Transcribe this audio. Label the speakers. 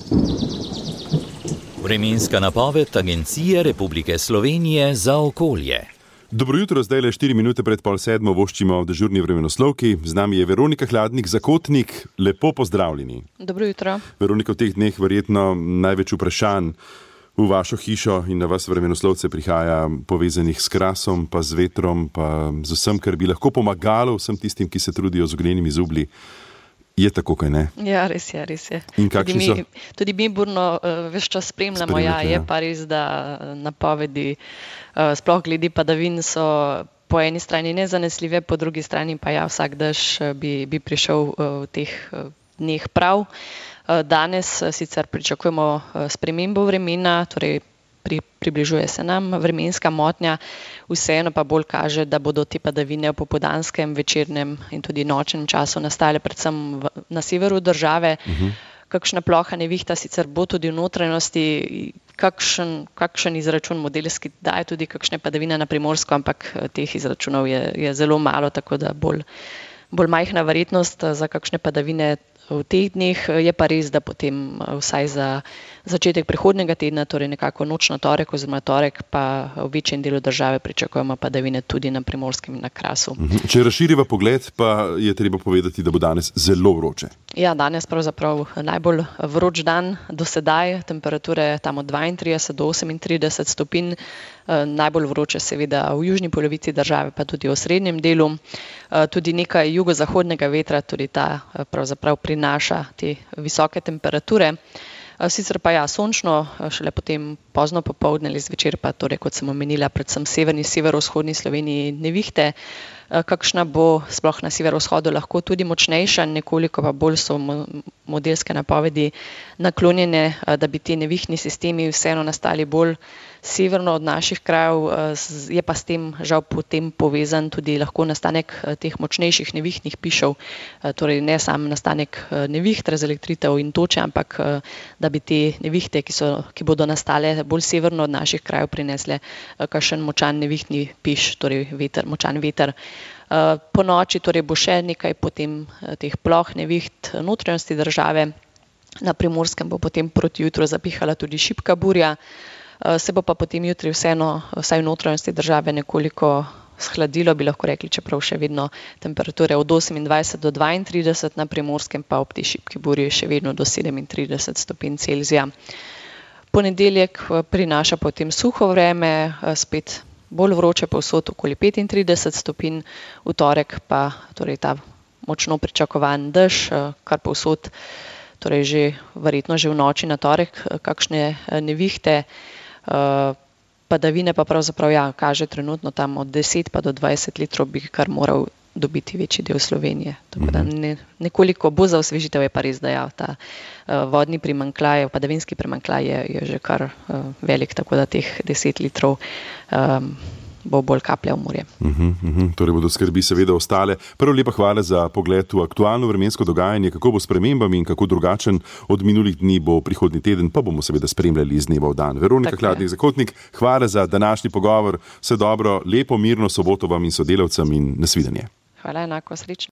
Speaker 1: Vremenska napoved Agencije Republike Slovenije za okolje.
Speaker 2: Dobro jutro, zdaj le 4 minute pred 6:30 voščimo v dežurni vremenoslovki. Z nami je Veronika Hladnik, Zakotnik. Lepo pozdravljeni.
Speaker 3: Dobro jutro.
Speaker 2: Veronika, v teh dneh verjetno največ vprašanj v vašo hišo in na vas vremenoslovce prihaja povezanih s krasom, pa z vetrom, pa z vsem, kar bi lahko pomagalo vsem tistim, ki se trudijo z ognjenimi zublji. Je tako, kaj ne?
Speaker 3: Ja, res je, res je.
Speaker 2: In kakšni so?
Speaker 3: Tudi mi burno ves čas spremljamo, je pa res, da napovedi, sploh glede padavin, so po eni strani nezanesljive, po drugi strani pa vsak dež bi prišel v teh dneh prav. Danes sicer pričakujemo spremembo vremena, torej približuje se nam vremenska motnja, vseeno pa bolj kaže, da bodo te padavine v popoldanskem, večernem in tudi nočnem času nastale predvsem na severu države. Kakšna ploha nevihta sicer bo tudi v notranjosti, kakšen izračun modelski daje tudi kakšne padavine na Primorsko, ampak teh izračunov je zelo malo, tako da bolj majhna verjetnost za kakšne padavine v teh dneh. Je pa res, da potem vsaj za začetek prihodnjega tedna, torej nekako noč na torek oziroma torek, pa v večjem delu države pričakujemo padavine tudi na Primorskem in na Krasu.
Speaker 2: Če razširiva pogled, pa je treba povedati, da bo danes zelo vroče.
Speaker 3: Ja, danes pravzaprav najbolj vroč dan do sedaj, temperature tam od 32 do 38 stopinj, najbolj vroče seveda v južni polovici države, pa tudi v srednjem delu. Tudi nekaj jugozahodnega vetra, tudi ta pravzaprav prinaša te visoke temperature. Sicer pa sončno, šele potem pozno popoldne ali zvečer pa, torej kot sem omenila, predvsem severni, severovzhodni Sloveniji nevihte. Kakšna bo sploh na severovzhodu lahko tudi močnejša, nekoliko pa bolj so modelske napovedi naklonjene, da bi ti nevihtni sistemi vseeno nastali bolj severno od naših krajev, je pa s tem žal potem povezan tudi lahko nastanek teh močnejših nevihtnih pišov, torej ne sam nastanek neviht, razelektritev in toče, ampak da bi te nevihte, ki bodo nastale bolj severno od naših krajev, prinesle kakšen močan nevihtni piš, torej veter, močan veter. Po noči torej bo še nekaj potem teh ploh neviht notranjosti države. Na Primorskem bo potem proti jutru zapihala tudi šibka burja. Se bo pa potem jutri vseeno, vsaj v notranjosti države, nekoliko shladilo, bi lahko rekli, čeprav še vedno temperature od 28 do 32, na Primorskem pa ob tej šibki burji še vedno do 37 stopinj Celzija. Ponedeljek prinaša potem suho vreme, spet bolj vroče povsod, okoli 35 stopinj, v torek pa torej ta močno pričakovan dež, kar povsod, torej že verjetno že v noči na torek kakšne nevihte. Padavine pa pravzaprav kaže trenutno tam od 10 pa do 20 litrov bi kar moral dobiti večji del Slovenije. Tako da nekoliko bo za osvežitev, je pa res, da ta vodni primanjkljaj, padavinski primanjkljaj je že kar velik, tako da teh 10 litrov bo bolj kaplja v morje.
Speaker 2: Torej bodo skrbi seveda ostale. Prvo lepa hvala za pogled v aktualno vremensko dogajanje, kako bo s spremembami in kako drugačen od minulih dni bo prihodnji teden, pa bomo seveda spremljali iz dneva v dan. Veronika Hladnik, Zakotnik, hvala za današnji pogovor. Vse dobro, lepo, mirno soboto vam in sodelavcem in nasvidenje.
Speaker 3: Hvala, enako, srečno.